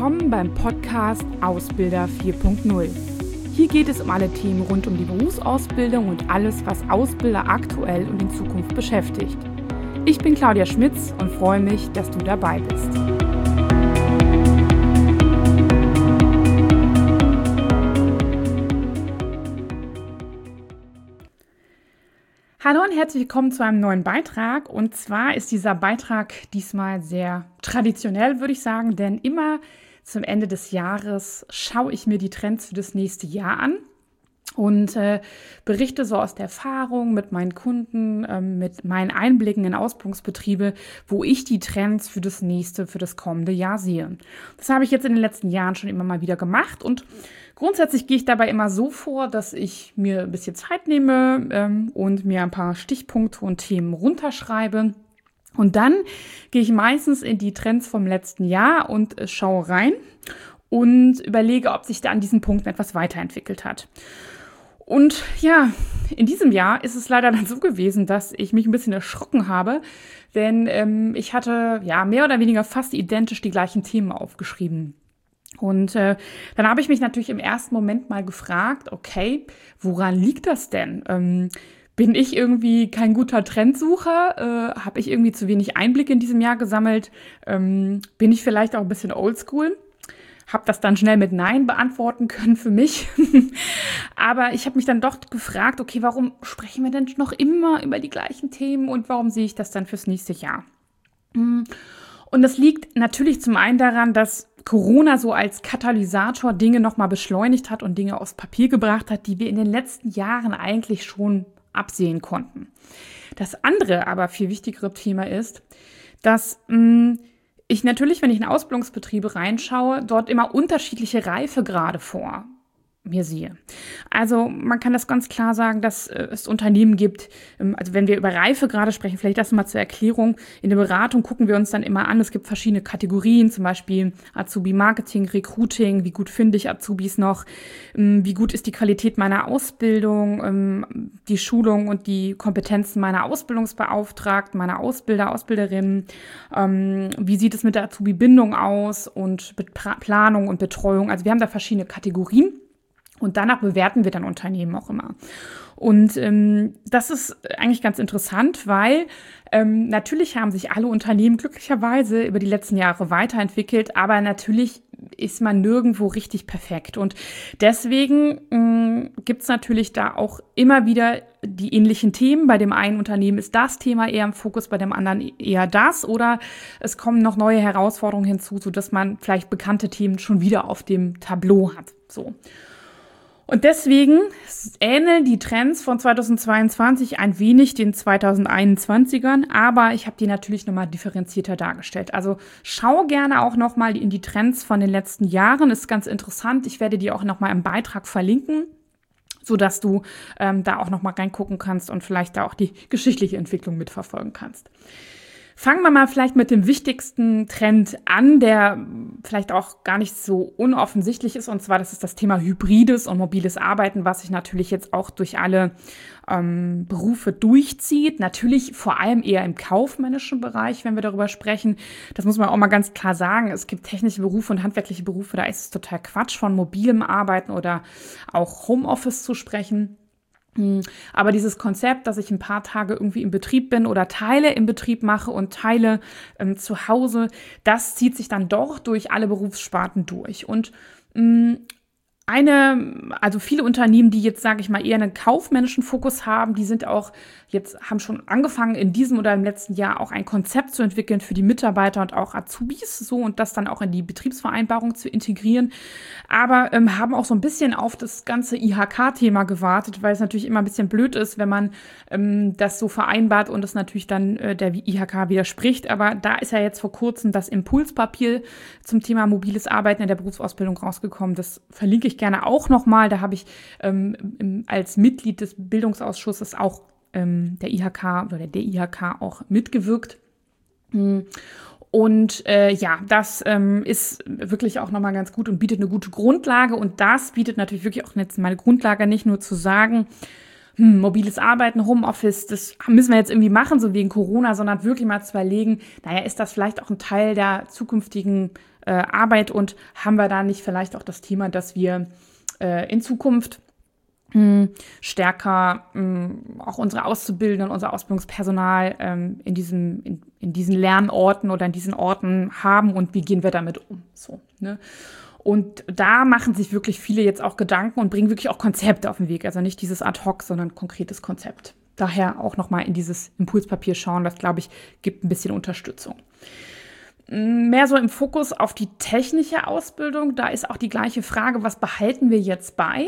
willkommen beim Podcast Ausbilder 4.0. Hier geht es um alle Themen rund um die Berufsausbildung und alles, was Ausbilder aktuell und in Zukunft beschäftigt. Ich bin Claudia Schmitz und freue mich, dass du dabei bist. Hallo und herzlich willkommen zu einem neuen Beitrag. Und zwar ist dieser Beitrag diesmal sehr traditionell, würde ich sagen, denn immer zum Ende des Jahres schaue ich mir die Trends für das nächste Jahr an und berichte so aus der Erfahrung mit meinen Kunden, mit meinen Einblicken in Ausbildungsbetriebe, wo ich die Trends für das kommende Jahr sehe. Das habe ich jetzt in den letzten Jahren schon immer mal wieder gemacht und grundsätzlich gehe ich dabei immer so vor, dass ich mir ein bisschen Zeit nehme und mir ein paar Stichpunkte und Themen runterschreibe. Und dann gehe ich meistens in die Trends vom letzten Jahr und schaue rein und überlege, ob sich da an diesen Punkten etwas weiterentwickelt hat. Und ja, in diesem Jahr ist es leider dann so gewesen, dass ich mich ein bisschen erschrocken habe, denn ich hatte ja mehr oder weniger fast identisch die gleichen Themen aufgeschrieben. Und dann habe ich mich natürlich im ersten Moment mal gefragt, okay, woran liegt das denn? Bin ich irgendwie kein guter Trendsucher? Habe ich irgendwie zu wenig Einblick in diesem Jahr gesammelt? Bin ich vielleicht auch ein bisschen oldschool? Habe das dann schnell mit Nein beantworten können für mich. Aber ich habe mich dann doch gefragt, okay, warum sprechen wir denn noch immer über die gleichen Themen und warum sehe ich das dann fürs nächste Jahr? Und das liegt natürlich zum einen daran, dass Corona so als Katalysator Dinge nochmal beschleunigt hat und Dinge aufs Papier gebracht hat, die wir in den letzten Jahren eigentlich schon absehen konnten. Das andere, aber viel wichtigere Thema ist, dass ich natürlich, wenn ich in Ausbildungsbetriebe reinschaue, dort immer unterschiedliche Reifegrade vor mir sehe. Also man kann das ganz klar sagen, dass es Unternehmen gibt, also wenn wir über Reifegrade sprechen, vielleicht das mal zur Erklärung, in der Beratung gucken wir uns dann immer an, es gibt verschiedene Kategorien, zum Beispiel Azubi-Marketing, Recruiting, wie gut finde ich Azubis noch, wie gut ist die Qualität meiner Ausbildung, die Schulung und die Kompetenzen meiner Ausbildungsbeauftragten, meiner Ausbilder, Ausbilderinnen, wie sieht es mit der Azubi-Bindung aus und mit Planung und Betreuung, also wir haben da verschiedene Kategorien. Und danach bewerten wir dann Unternehmen auch immer. Und das ist eigentlich ganz interessant, weil natürlich haben sich alle Unternehmen glücklicherweise über die letzten Jahre weiterentwickelt, aber natürlich ist man nirgendwo richtig perfekt. Und deswegen gibt es natürlich da auch immer wieder die ähnlichen Themen. Bei dem einen Unternehmen ist das Thema eher im Fokus, bei dem anderen eher das. Oder es kommen noch neue Herausforderungen hinzu, sodass man vielleicht bekannte Themen schon wieder auf dem Tableau hat. So. Und deswegen ähneln die Trends von 2022 ein wenig den 2021ern, aber ich habe die natürlich nochmal differenzierter dargestellt. Also schau gerne auch nochmal in die Trends von den letzten Jahren, ist ganz interessant. Ich werde die auch nochmal im Beitrag verlinken, sodass du da auch nochmal reingucken kannst und vielleicht da auch die geschichtliche Entwicklung mitverfolgen kannst. Fangen wir mal vielleicht mit dem wichtigsten Trend an, der vielleicht auch gar nicht so unoffensichtlich ist. Und zwar, das ist das Thema hybrides und mobiles Arbeiten, was sich natürlich jetzt auch durch alle Berufe durchzieht. Natürlich vor allem eher im kaufmännischen Bereich, wenn wir darüber sprechen. Das muss man auch mal ganz klar sagen. Es gibt technische Berufe und handwerkliche Berufe, da ist es total Quatsch, von mobilem Arbeiten oder auch Homeoffice zu sprechen. Aber dieses Konzept, dass ich ein paar Tage irgendwie im Betrieb bin oder Teile im Betrieb mache und Teile zu Hause, das zieht sich dann doch durch alle Berufssparten durch. Und also viele Unternehmen, die jetzt, sage ich mal, eher einen kaufmännischen Fokus haben, die haben schon angefangen, in diesem oder im letzten Jahr auch ein Konzept zu entwickeln für die Mitarbeiter und auch Azubis, so und das dann auch in die Betriebsvereinbarung zu integrieren, aber haben auch so ein bisschen auf das ganze IHK-Thema gewartet, weil es natürlich immer ein bisschen blöd ist, wenn man das so vereinbart und es natürlich dann der IHK widerspricht, aber da ist ja jetzt vor kurzem das Impulspapier zum Thema mobiles Arbeiten in der Berufsausbildung rausgekommen, das verlinke ich gerne auch nochmal, da habe ich als Mitglied des Bildungsausschusses auch der IHK auch mitgewirkt. Und das ist wirklich auch nochmal ganz gut und bietet eine gute Grundlage. Und das bietet natürlich wirklich auch jetzt meine Grundlage, nicht nur zu sagen, mobiles Arbeiten, Homeoffice, das müssen wir jetzt irgendwie machen, so wegen Corona, sondern wirklich mal zu überlegen, naja, ist das vielleicht auch ein Teil der zukünftigen Arbeit und haben wir da nicht vielleicht auch das Thema, dass wir in Zukunft stärker auch unsere Auszubildenden, unser Ausbildungspersonal in diesen Lernorten oder in diesen Orten haben und wie gehen wir damit um? So, ne? Und da machen sich wirklich viele jetzt auch Gedanken und bringen wirklich auch Konzepte auf den Weg. Also nicht dieses Ad-Hoc, sondern ein konkretes Konzept. Daher auch nochmal in dieses Impulspapier schauen, das, glaube ich, gibt ein bisschen Unterstützung. Mehr so im Fokus auf die technische Ausbildung, da ist auch die gleiche Frage, was behalten wir jetzt bei?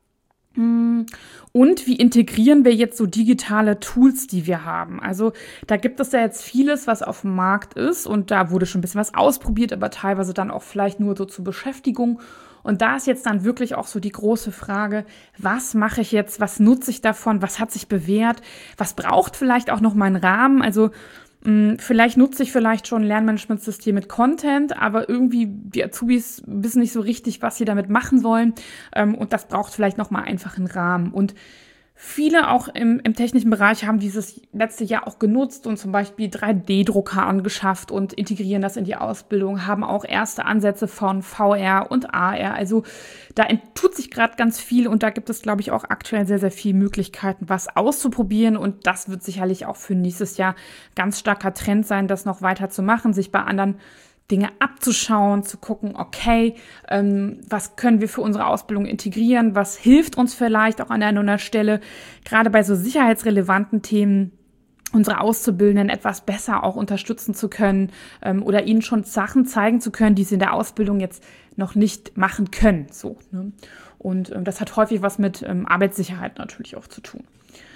Und wie integrieren wir jetzt so digitale Tools, die wir haben? Also da gibt es ja jetzt vieles, was auf dem Markt ist und da wurde schon ein bisschen was ausprobiert, aber teilweise dann auch vielleicht nur so zur Beschäftigung. Und da ist jetzt dann wirklich auch so die große Frage, was mache ich jetzt, was nutze ich davon, was hat sich bewährt, was braucht vielleicht auch noch mal einen Rahmen? Also vielleicht nutze ich vielleicht schon ein Lernmanagementsystem mit Content, aber irgendwie die Azubis wissen nicht so richtig, was sie damit machen wollen. Und das braucht vielleicht nochmal einfach einen Rahmen. Und viele auch im technischen Bereich haben dieses letzte Jahr auch genutzt und zum Beispiel 3D-Drucker angeschafft und integrieren das in die Ausbildung, haben auch erste Ansätze von VR und AR. Also da tut sich gerade ganz viel und da gibt es, glaube ich, auch aktuell sehr, sehr viele Möglichkeiten, was auszuprobieren. Und das wird sicherlich auch für nächstes Jahr ganz starker Trend sein, das noch weiter zu machen, sich bei anderen Dinge abzuschauen, zu gucken, okay, was können wir für unsere Ausbildung integrieren, was hilft uns vielleicht auch an einer Stelle, gerade bei so sicherheitsrelevanten Themen, unsere Auszubildenden etwas besser auch unterstützen zu können oder ihnen schon Sachen zeigen zu können, die sie in der Ausbildung jetzt noch nicht machen können. So, ne? Und das hat häufig was mit Arbeitssicherheit natürlich auch zu tun.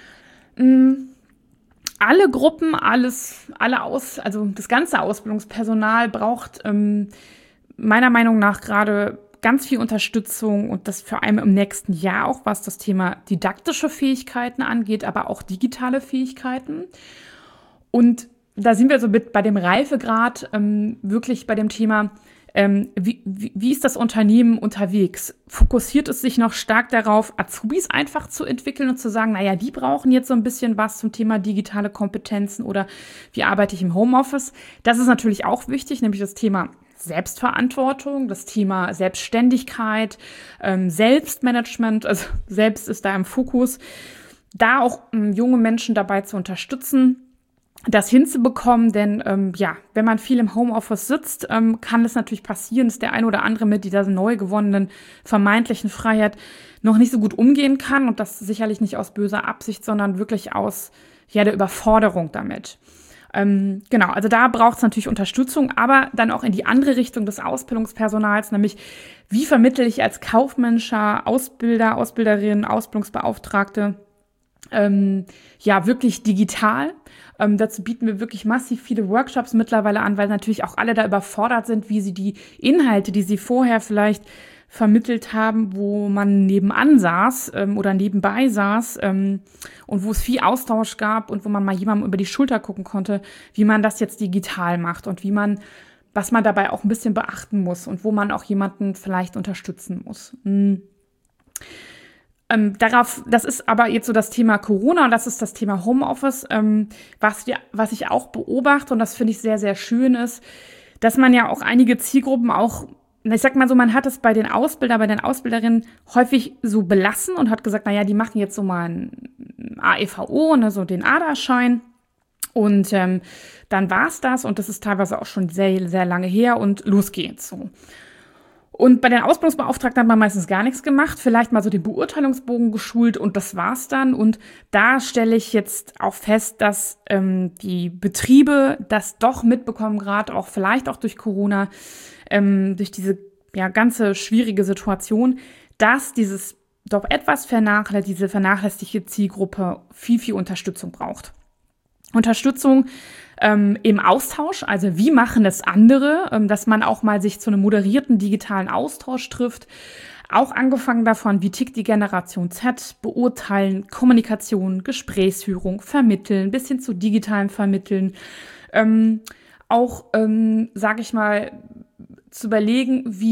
Alle Gruppen, also das ganze Ausbildungspersonal braucht meiner Meinung nach gerade ganz viel Unterstützung und das vor allem im nächsten Jahr auch, was das Thema didaktische Fähigkeiten angeht, aber auch digitale Fähigkeiten. Und da sind wir so bei dem Reifegrad wirklich bei dem Thema, wie ist das Unternehmen unterwegs? Fokussiert es sich noch stark darauf, Azubis einfach zu entwickeln und zu sagen, naja, die brauchen jetzt so ein bisschen was zum Thema digitale Kompetenzen oder wie arbeite ich im Homeoffice? Das ist natürlich auch wichtig, nämlich das Thema Selbstverantwortung, das Thema Selbstständigkeit, Selbstmanagement, also selbst ist da im Fokus, da auch junge Menschen dabei zu unterstützen, das hinzubekommen, denn wenn man viel im Homeoffice sitzt, kann es natürlich passieren, dass der ein oder andere mit dieser neu gewonnenen vermeintlichen Freiheit noch nicht so gut umgehen kann und das sicherlich nicht aus böser Absicht, sondern wirklich aus der Überforderung damit. Genau, also da braucht es natürlich Unterstützung, aber dann auch in die andere Richtung des Ausbildungspersonals, nämlich wie vermittle ich als kaufmännischer Ausbilder, Ausbilderin, Ausbildungsbeauftragte wirklich digital. Dazu bieten wir wirklich massiv viele Workshops mittlerweile an, weil natürlich auch alle da überfordert sind, wie sie die Inhalte, die sie vorher vielleicht vermittelt haben, wo man nebenan saß oder nebenbei saß und wo es viel Austausch gab und wo man mal jemandem über die Schulter gucken konnte, wie man das jetzt digital macht und was man dabei auch ein bisschen beachten muss und wo man auch jemanden vielleicht unterstützen muss. Das ist aber jetzt so das Thema Corona und das ist das Thema Homeoffice, was ich auch beobachte und das finde ich sehr, sehr schön ist, dass man ja auch einige Zielgruppen auch, ich sag mal so, man hat es bei den Ausbilderinnen häufig so belassen und hat gesagt, naja, die machen jetzt so mal ein AEVO, ne, so den ADA-Schein und dann war's das und das ist teilweise auch schon sehr, sehr lange her und los geht's so. Und bei den Ausbildungsbeauftragten hat man meistens gar nichts gemacht, vielleicht mal so den Beurteilungsbogen geschult und das war's dann. Und da stelle ich jetzt auch fest, dass die Betriebe das doch mitbekommen, gerade auch vielleicht auch durch Corona, durch diese ganze schwierige Situation, dass diese vernachlässigte Zielgruppe viel, viel Unterstützung braucht. Unterstützung im Austausch, also wie machen es andere, dass man auch mal sich zu einem moderierten digitalen Austausch trifft. Auch angefangen davon, wie tickt die Generation Z, beurteilen, Kommunikation, Gesprächsführung, vermitteln, bis hin zu digitalem Vermitteln. Sage ich mal, zu überlegen, wie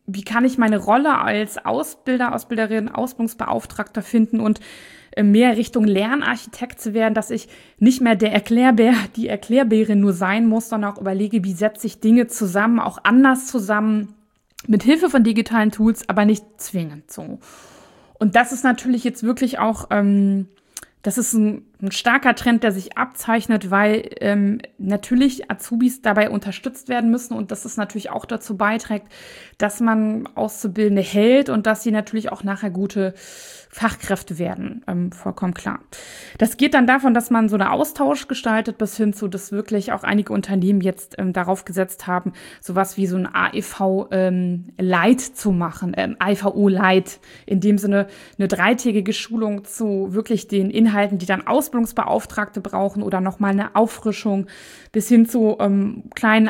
wie kann ich meine Rolle als Ausbilder, Ausbilderin, Ausbildungsbeauftragter finden und mehr Richtung Lernarchitekt zu werden, dass ich nicht mehr der Erklärbär, die Erklärbärin nur sein muss, sondern auch überlege, wie setze ich Dinge zusammen, auch anders zusammen, mit Hilfe von digitalen Tools, aber nicht zwingend so. Und das ist natürlich jetzt wirklich auch, das ist ein starker Trend, der sich abzeichnet, weil natürlich Azubis dabei unterstützt werden müssen und dass es natürlich auch dazu beiträgt, dass man Auszubildende hält und dass sie natürlich auch nachher gute Fachkräfte werden, vollkommen klar. Das geht dann davon, dass man so einen Austausch gestaltet, bis hin zu, dass wirklich auch einige Unternehmen jetzt darauf gesetzt haben, sowas wie so ein AEV Light zu machen, AEVO Light, in dem Sinne eine 3-tägige Schulung zu wirklich den Inhalten, die dann Ausbildungsbeauftragte brauchen oder nochmal eine Auffrischung, bis hin zu kleinen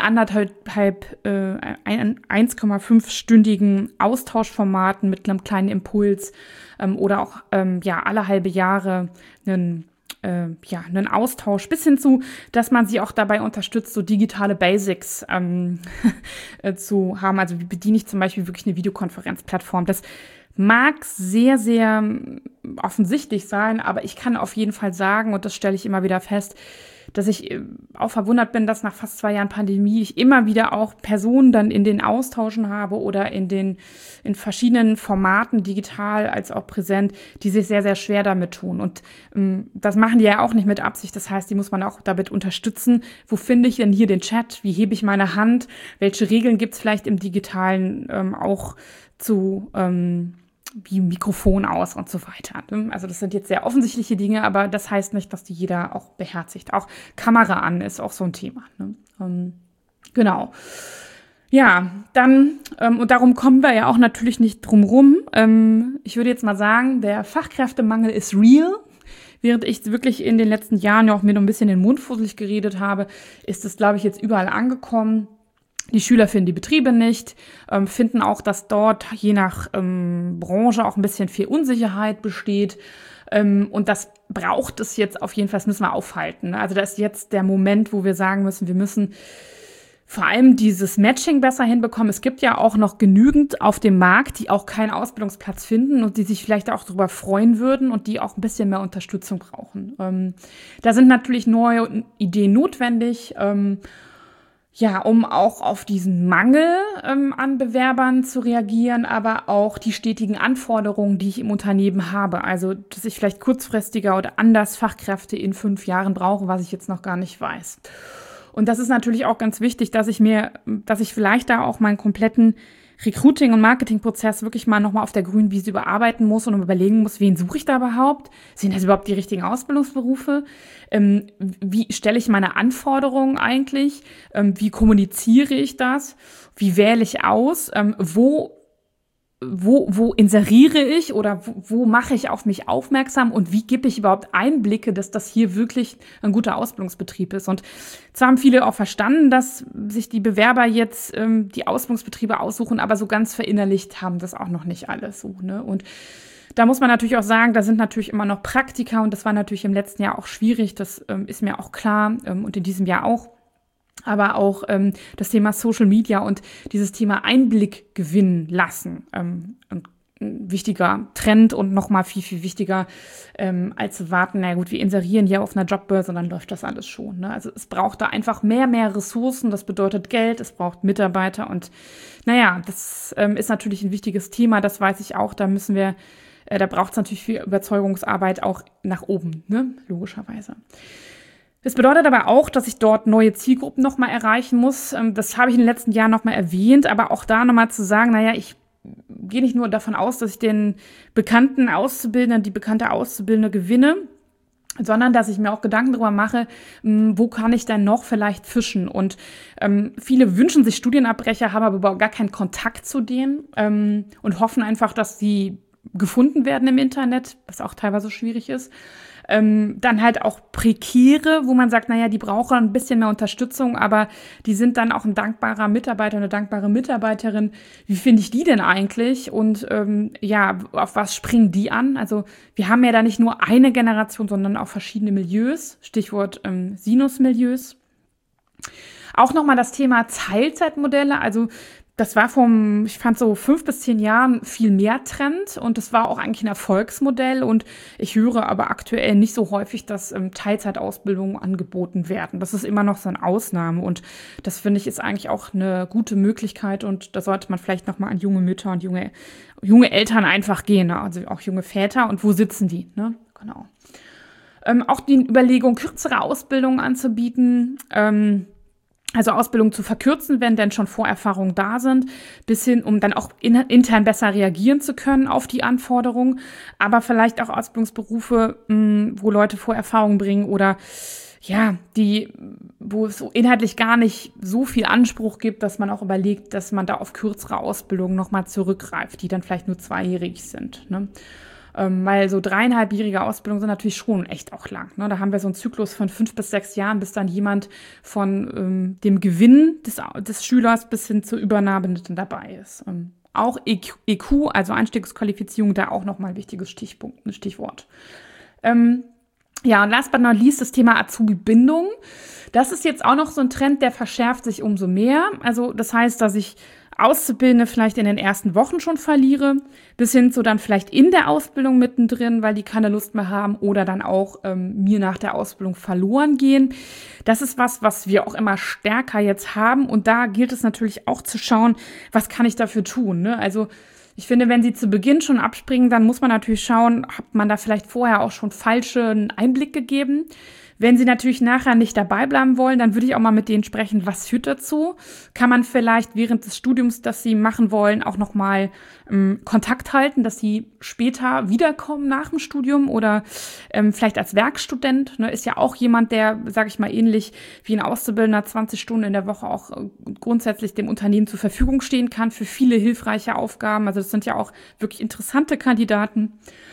1,5-stündigen Austauschformaten mit einem kleinen Impuls oder auch alle halbe Jahre einen Austausch, bis hin zu, dass man sie auch dabei unterstützt, so digitale Basics zu haben. Also wie bediene ich zum Beispiel wirklich eine Videokonferenzplattform. Das mag sehr, sehr offensichtlich sein, aber ich kann auf jeden Fall sagen, und das stelle ich immer wieder fest, dass ich auch verwundert bin, dass nach fast 2 Jahren Pandemie ich immer wieder auch Personen dann in den Austauschen habe oder in verschiedenen Formaten, digital als auch präsent, die sich sehr, sehr schwer damit tun. Und das machen die ja auch nicht mit Absicht. Das heißt, die muss man auch damit unterstützen. Wo finde ich denn hier den Chat? Wie hebe ich meine Hand? Welche Regeln gibt es vielleicht im Digitalen auch zu wie Mikrofon aus und so weiter. Also das sind jetzt sehr offensichtliche Dinge, aber das heißt nicht, dass die jeder auch beherzigt. Auch Kamera an ist auch so ein Thema. Genau. Ja, dann, und darum kommen wir ja auch natürlich nicht drum rum. Ich würde jetzt mal sagen, der Fachkräftemangel ist real. Während ich wirklich in den letzten Jahren ja auch mir noch ein bisschen den Mund fusselig geredet habe, ist es, glaube ich, jetzt überall angekommen. Die Schüler finden die Betriebe nicht, finden auch, dass dort je nach Branche auch ein bisschen viel Unsicherheit besteht. Und das braucht es jetzt auf jeden Fall, das müssen wir aufhalten. Also da ist jetzt der Moment, wo wir sagen müssen, wir müssen vor allem dieses Matching besser hinbekommen. Es gibt ja auch noch genügend auf dem Markt, die auch keinen Ausbildungsplatz finden und die sich vielleicht auch darüber freuen würden und die auch ein bisschen mehr Unterstützung brauchen. Da sind natürlich neue Ideen notwendig, um auch auf diesen Mangel an Bewerbern zu reagieren, aber auch die stetigen Anforderungen, die ich im Unternehmen habe. Also, dass ich vielleicht kurzfristiger oder anders Fachkräfte in 5 Jahren brauche, was ich jetzt noch gar nicht weiß. Und das ist natürlich auch ganz wichtig, dass ich vielleicht da auch meinen kompletten Recruiting- und Marketingprozess wirklich mal nochmal auf der grünen Wiese überarbeiten muss und überlegen muss, wen suche ich da überhaupt? Sind das überhaupt die richtigen Ausbildungsberufe? Wie stelle ich meine Anforderungen eigentlich? Wie kommuniziere ich das? Wie wähle ich aus? Wo inseriere ich oder wo mache ich auf mich aufmerksam und wie gebe ich überhaupt Einblicke, dass das hier wirklich ein guter Ausbildungsbetrieb ist? Und zwar haben viele auch verstanden, dass sich die Bewerber jetzt die Ausbildungsbetriebe aussuchen, aber so ganz verinnerlicht haben das auch noch nicht alles so, ne? Und da muss man natürlich auch sagen, da sind natürlich immer noch Praktika und das war natürlich im letzten Jahr auch schwierig, das ist mir auch klar und in diesem Jahr auch. Aber auch das Thema Social Media und dieses Thema Einblick gewinnen lassen. Ein wichtiger Trend und nochmal viel, viel wichtiger als zu warten, na gut, wir inserieren hier auf einer Jobbörse und dann läuft das alles schon. Ne? Also es braucht da einfach mehr Ressourcen, das bedeutet Geld, es braucht Mitarbeiter und das ist natürlich ein wichtiges Thema, das weiß ich auch, da braucht es natürlich viel Überzeugungsarbeit auch nach oben, ne? Logischerweise. Das bedeutet aber auch, dass ich dort neue Zielgruppen nochmal erreichen muss. Das habe ich in den letzten Jahren nochmal erwähnt, aber auch da nochmal zu sagen, ich gehe nicht nur davon aus, dass ich den bekannten Auszubildenden, die bekannte Auszubildende gewinne, sondern dass ich mir auch Gedanken darüber mache, wo kann ich denn noch vielleicht fischen? Und viele wünschen sich Studienabbrecher, haben aber überhaupt gar keinen Kontakt zu denen und hoffen einfach, dass sie gefunden werden im Internet, was auch teilweise schwierig ist. Dann halt auch Prekäre, wo man sagt, die brauchen ein bisschen mehr Unterstützung, aber die sind dann auch ein dankbarer Mitarbeiter, eine dankbare Mitarbeiterin. Wie finde ich die denn eigentlich? Und auf was springen die an? Also wir haben ja da nicht nur eine Generation, sondern auch verschiedene Milieus. Stichwort Sinus-Milieus. Auch nochmal das Thema Teilzeitmodelle, also Das war ich fand so 5 bis 10 Jahren viel mehr Trend und das war auch eigentlich ein Erfolgsmodell und ich höre aber aktuell nicht so häufig, dass Teilzeitausbildungen angeboten werden. Das ist immer noch so eine Ausnahme und das finde ich ist eigentlich auch eine gute Möglichkeit und da sollte man vielleicht nochmal an junge Mütter und junge Eltern einfach gehen, ne? Also auch junge Väter und wo sitzen die, ne? Genau. Auch die Überlegung, kürzere Ausbildungen anzubieten, also Ausbildung zu verkürzen, wenn denn schon Vorerfahrungen da sind, bis hin, um dann auch intern besser reagieren zu können auf die Anforderungen, aber vielleicht auch Ausbildungsberufe, wo Leute Vorerfahrungen bringen oder ja, wo es so inhaltlich gar nicht so viel Anspruch gibt, dass man auch überlegt, dass man da auf kürzere Ausbildungen nochmal zurückgreift, die dann vielleicht nur 2-jährig sind, ne? Weil so 3,5-jährige Ausbildungen sind natürlich schon echt auch lang, ne? Da haben wir so einen Zyklus von 5 bis 6 Jahren, bis dann jemand von dem Gewinn des Schülers bis hin zur Übernahme dabei ist. Auch EQ, also Einstiegsqualifizierung, da auch nochmal ein wichtiges Stichwort. Ja, und last but not least das Thema Azubi-Bindung. Das ist jetzt auch noch so ein Trend, der verschärft sich umso mehr. Also das heißt, dass ich Auszubildende vielleicht in den ersten Wochen schon verliere, bis hin zu dann vielleicht in der Ausbildung mittendrin, weil die keine Lust mehr haben oder dann auch mir nach der Ausbildung verloren gehen. Das ist was wir auch immer stärker jetzt haben und da gilt es natürlich auch zu schauen, was kann ich dafür tun, ne? Also ich finde, wenn sie zu Beginn schon abspringen, dann muss man natürlich schauen, hat man da vielleicht vorher auch schon falschen Einblick gegeben. Wenn sie natürlich nachher nicht dabei bleiben wollen, dann würde ich auch mal mit denen sprechen, was führt dazu? Kann man vielleicht während des Studiums, das sie machen wollen, auch nochmal Kontakt halten, dass sie später wiederkommen nach dem Studium oder vielleicht als Werkstudent, ne, ist ja auch jemand, der, sage ich mal, ähnlich wie ein Auszubildender 20 Stunden in der Woche auch grundsätzlich dem Unternehmen zur Verfügung stehen kann für viele hilfreiche Aufgaben. Also das sind ja auch wirklich interessante Kandidaten.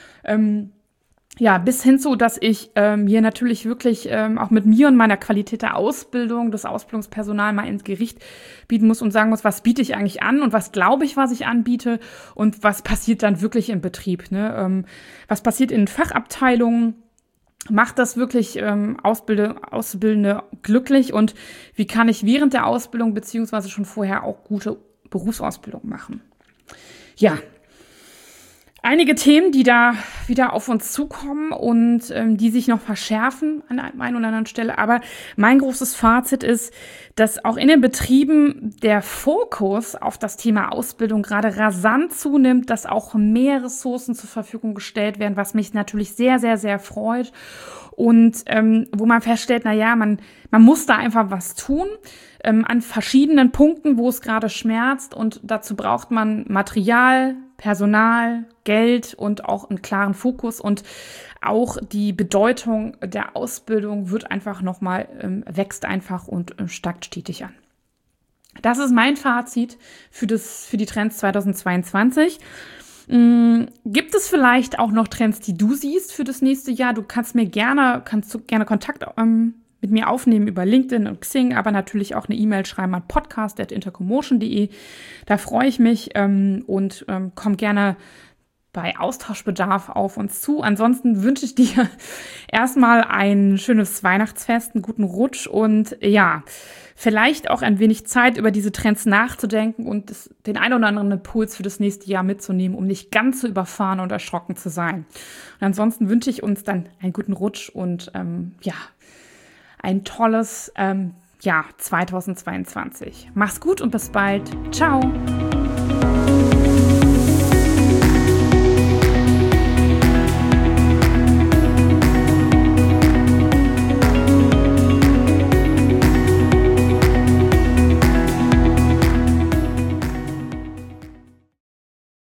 Ja, bis hin zu, dass ich hier natürlich wirklich auch mit mir und meiner Qualität der Ausbildung, das Ausbildungspersonal mal ins Gericht bieten muss und sagen muss, was biete ich eigentlich an und was glaube ich, was ich anbiete und was passiert dann wirklich im Betrieb, ne? Was passiert in Fachabteilungen? Macht das wirklich Auszubildende glücklich und wie kann ich während der Ausbildung beziehungsweise schon vorher auch gute Berufsausbildung machen? Ja. Einige Themen, die da wieder auf uns zukommen und die sich noch verschärfen an der einen oder anderen Stelle. Aber mein großes Fazit ist, dass auch in den Betrieben der Fokus auf das Thema Ausbildung gerade rasant zunimmt, dass auch mehr Ressourcen zur Verfügung gestellt werden, was mich natürlich sehr, sehr, sehr freut. Und wo man feststellt, man muss da einfach was tun an verschiedenen Punkten, wo es gerade schmerzt. Und dazu braucht man Material, Personal, Geld und auch einen klaren Fokus. Und auch die Bedeutung der Ausbildung wird einfach nochmal, wächst einfach und steigt stetig an. Das ist mein Fazit für die Trends 2022. Gibt es vielleicht auch noch Trends, die du siehst für das nächste Jahr? Du kannst gerne Kontakt mit mir aufnehmen über LinkedIn und Xing, aber natürlich auch eine E-Mail schreiben an podcast@intercommotion.de. Da freue ich mich und komm gerne bei Austauschbedarf auf uns zu. Ansonsten wünsche ich dir erstmal ein schönes Weihnachtsfest, einen guten Rutsch und ja, vielleicht auch ein wenig Zeit, über diese Trends nachzudenken und den einen oder anderen Impuls für das nächste Jahr mitzunehmen, um nicht ganz so überfahren und erschrocken zu sein. Und ansonsten wünsche ich uns dann einen guten Rutsch und ein tolles Jahr 2022. Mach's gut und bis bald. Ciao.